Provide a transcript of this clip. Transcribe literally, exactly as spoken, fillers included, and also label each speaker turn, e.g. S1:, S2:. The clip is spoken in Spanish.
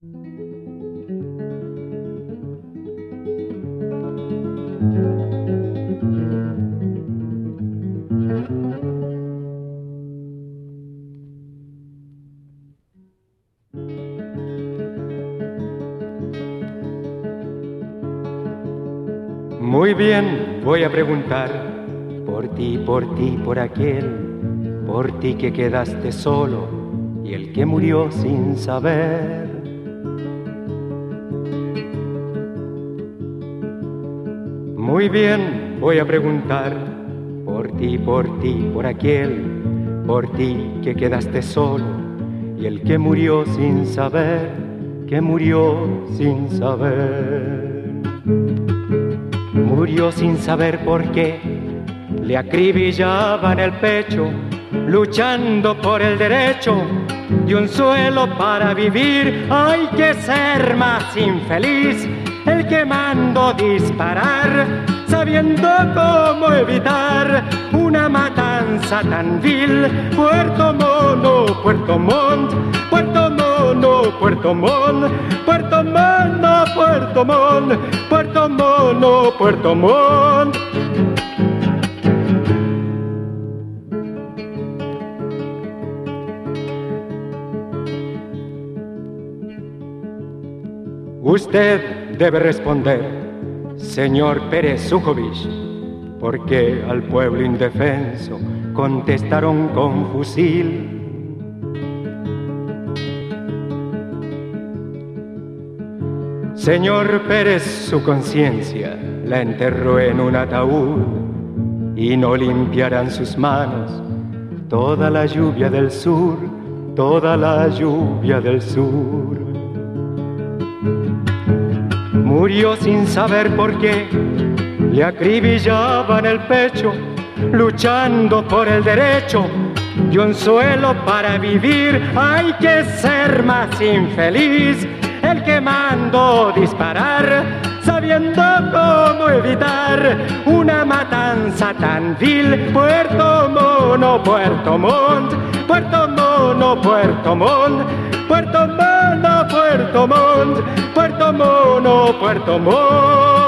S1: Muy bien, voy a preguntar por ti, por ti, por aquel, por ti que quedaste solo y el que murió sin saber. Muy bien, voy a preguntar por ti, por ti, por aquel, por ti que quedaste solo y el que murió sin saber, que murió sin saber. Murió sin saber por qué, le acribillaban el pecho, luchando por el derecho de un suelo para vivir. Hay que ser más infeliz el que mandó disparar, sabiendo cómo evitar una matanza tan vil. Puerto Mono, Puerto Montt, Puerto Mono, Puerto Montt, Puerto Mono, Puerto Montt, Puerto Mono, Puerto Montt. Usted debe responder, señor Pérez Sujovic, porque al pueblo indefenso contestaron con fusil. Señor Pérez, su conciencia la enterró en un ataúd y no limpiarán sus manos toda la lluvia del sur, toda la lluvia del sur. Murió sin saber por qué, le acribillaban el pecho, luchando por el derecho de un suelo para vivir. Hay que ser más infeliz el que mandó disparar, sabiendo cómo evitar una matanza tan vil. Puerto Mono, Puerto Montt, Puerto Mono, Puerto Montt, Puerto Mono, Puerto Montt, Puerto Mono, Puerto Montt.